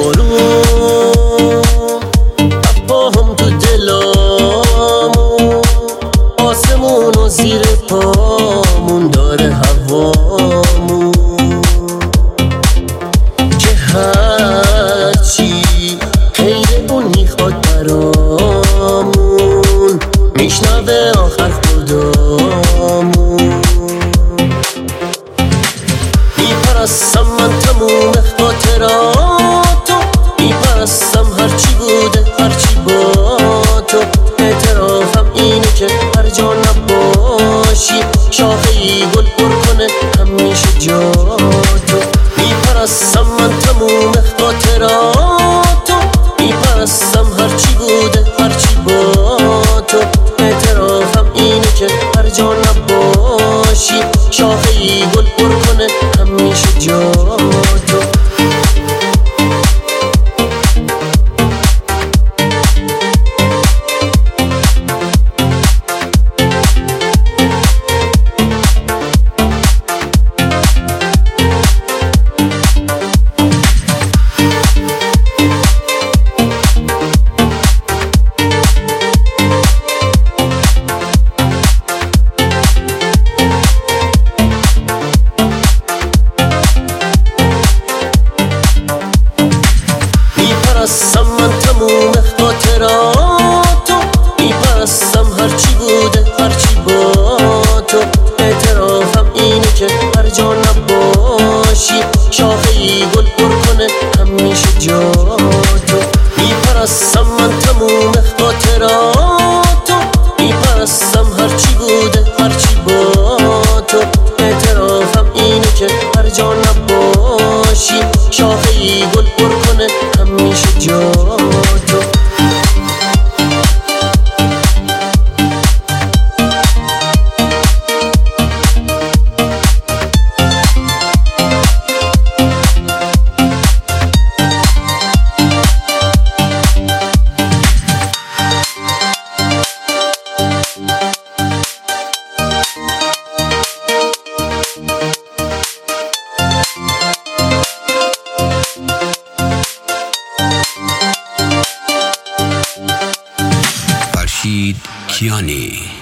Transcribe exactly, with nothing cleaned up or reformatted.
بارون پاهم تو دلامون، آسمون و زیر پامون داره هوامون، که هرچی غیر اون میخواد برامون میشنوه آخر خدامون. میپرستم من تموم خاطراتو، میپرستم هرچی بوده هرچی با تو. اعترافم اینه که هر جا نباشی شاخه‌ای گل پر کنه همیشه جا تو. میپرستم من تموم خاطراتو، میپرستم هرچی بوده هرچی با تو. اعترافم اینه که هر جا نباشی شاخه‌ای گل پر کنه همیشه جا تو. میپرستم من تموم خاطراتو، میپرستم هرچی بوده هرچی با تو. اعترافم اینه که هر جا نباشی شاخه‌ای گل پر کنه همیشه جا تو. میپرستم من تموم خاطراتو، میپرستم هرچی بوده هرچی با تو. اعترافم اینه که هر جا نباشی شاخه‌ای گل پر کنه همیشه جا تو. فرشید کیانی.